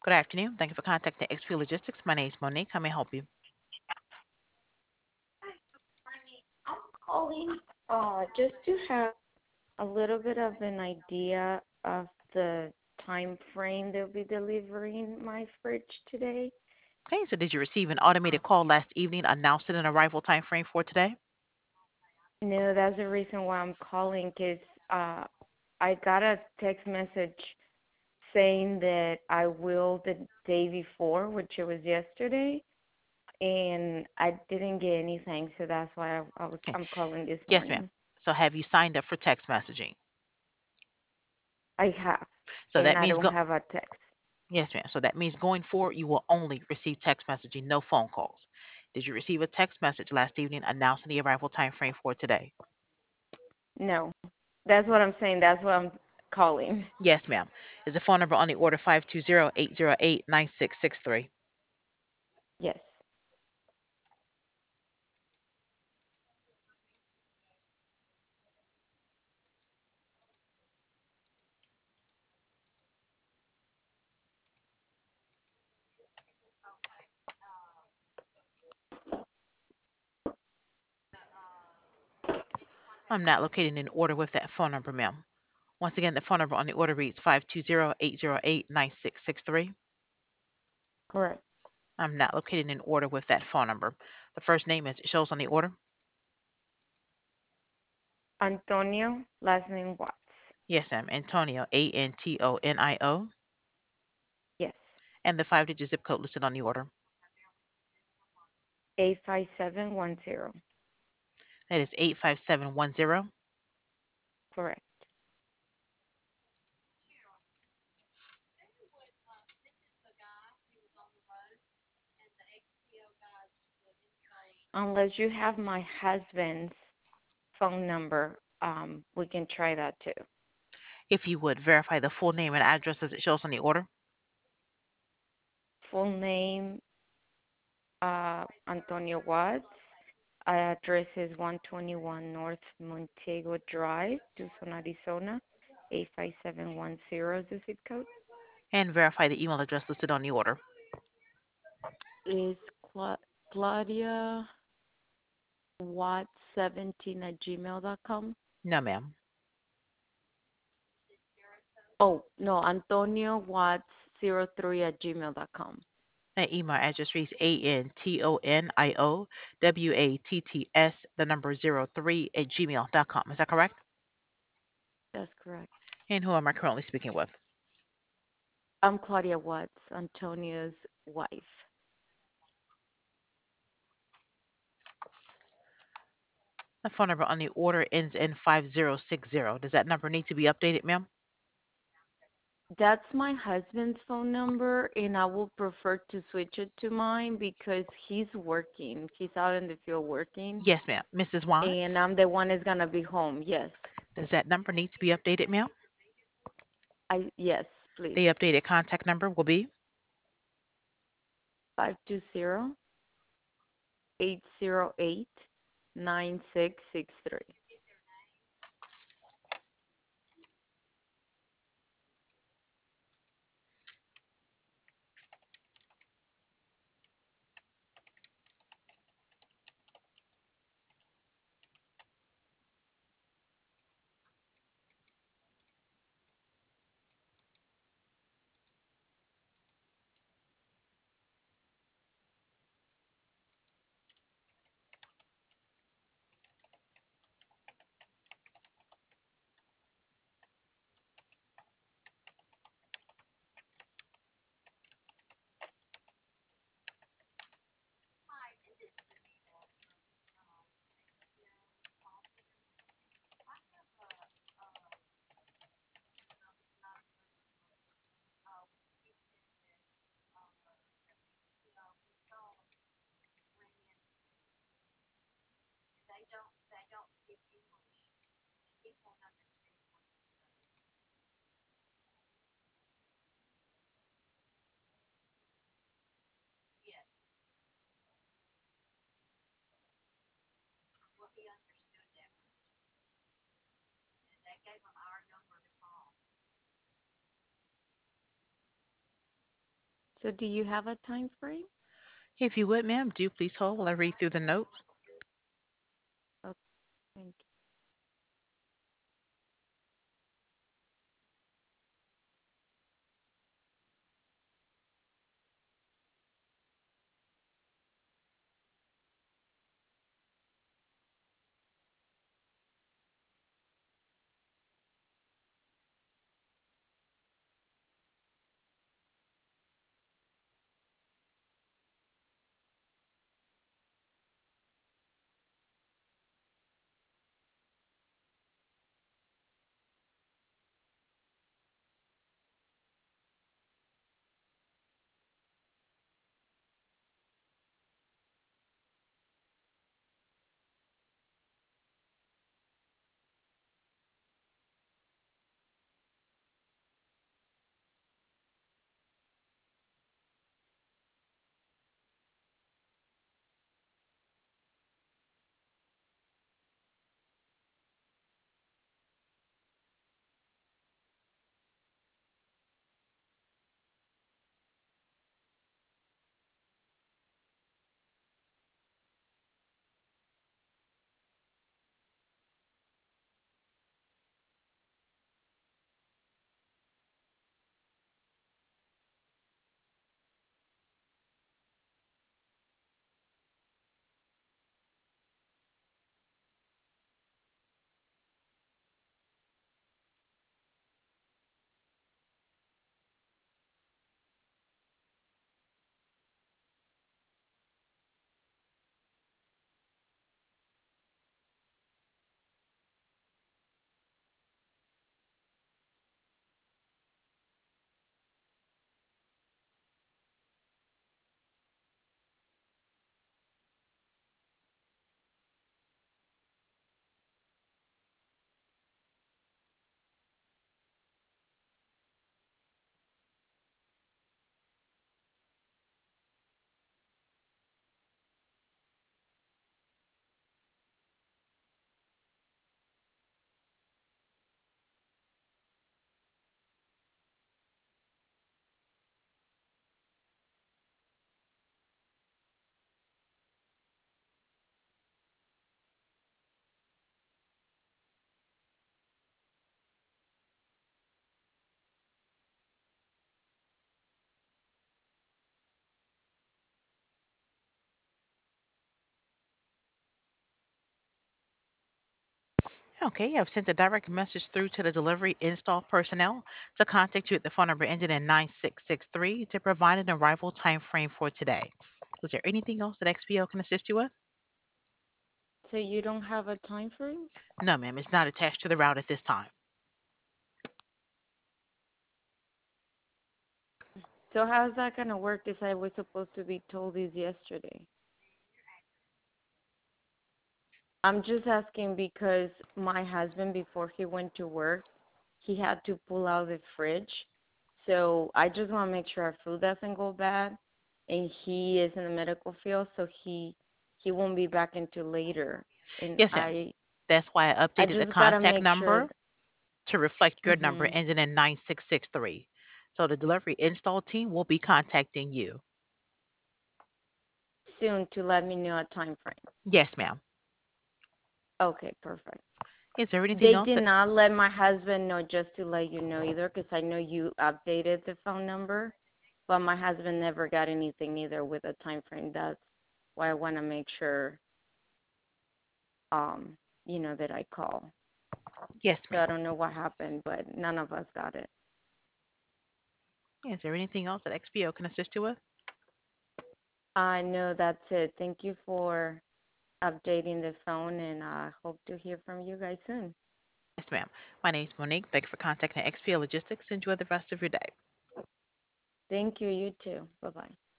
Good afternoon. Thank you for contacting XP Logistics. My name is Monique. How may I help you? I'm calling just to have a little bit of an idea of the time frame they'll be delivering my fridge today. Okay, so did you receive an automated call last evening announcing an arrival time frame for today? No, that's the reason why I'm calling, because uh, I got a text message saying that I will the day before, which it was yesterday, and I didn't get anything, so that's why Okay. I'm calling this Yes, ma'am. morning. So have you signed up for text messaging? I have, So and that I means don't go have a text. Yes, ma'am. So that means going forward you will only receive text messaging, no phone calls. Did you receive a text message last evening announcing the arrival time frame for today? No, that's what I'm saying. That's what I'm calling. Yes, ma'am. Is the phone number on the order 520-808-9663? Yes. I'm not locating an order with that phone number, ma'am. Once again, the phone number on the order reads 520-808-9663. Correct. I'm not locating an order with that phone number. The first name is it shows on the order. Antonio, last name Watts. Yes, ma'am. Antonio, Antonio. Yes. And the five-digit zip code listed on the order. 85710. That is 85710. Correct. Unless you have my husband's phone number, we can try that too. If you would verify the full name and address as it shows on the order. Full name, Antonio Watts. Address is 121 North Montego Drive, Tucson, Arizona. 85710 is the zip code. And verify the email address listed on the order. Is Claudia Watts17 at gmail.com? No, ma'am. Oh, no, Antonio Watts03 at gmail.com. That email address reads ANTONIOWATTS, the number 03 at gmail.com. Is that correct? That's correct. And who am I currently speaking with? I'm Claudia Watts, Antonio's wife. The phone number on the order ends in 5060. Does that number need to be updated, ma'am? That's my husband's phone number, and I would prefer to switch it to mine because he's working. He's out in the field working, Yes, ma'am. Mrs. and Watts? I'm the one that's gonna be home. Yes, Does that number need to be updated, ma'am? yes, please. The updated contact number will be 520-808-9663. So do you have a time frame? If you would, ma'am, do please hold while I read through the notes. Okay, thank Okay, I've sent a direct message through to the delivery install personnel to contact you at the phone number ending in 9663 to provide an arrival time frame for today. Was there anything else that XPO can assist you with? you. So you don't have a time frame? No, ma'am, it's not attached to the route at this time. So how's that gonna work if I was supposed to be told this yesterday? I'm just asking because my husband, before he went to work, he had to pull out the fridge. So I just want to make sure our food doesn't go bad. And he is in the medical field, so he won't be back until later. And Yes, ma'am. That's why I I updated the just gotta contact make sure. number to reflect your number Mhm. ending in 9663. So the delivery install team will be contacting you. Soon to let me know a time frame. Yes, ma'am. Okay, perfect. Is there anything They else did that not let my husband know, just to let you know either, because I know you updated the phone number, but my husband never got anything either with a time frame. That's why I want to make sure, um, that I call. Yes, So ma'am. I don't know what happened, but none of us got it. Is there anything else that XPO can assist you with? I know that's it. Thank you for updating the phone, and I hope to hear from you guys soon. Yes, ma'am. My name is Monique. Thank you for contacting XPO Logistics. Enjoy the rest of your day. Thank you. You too. Bye bye.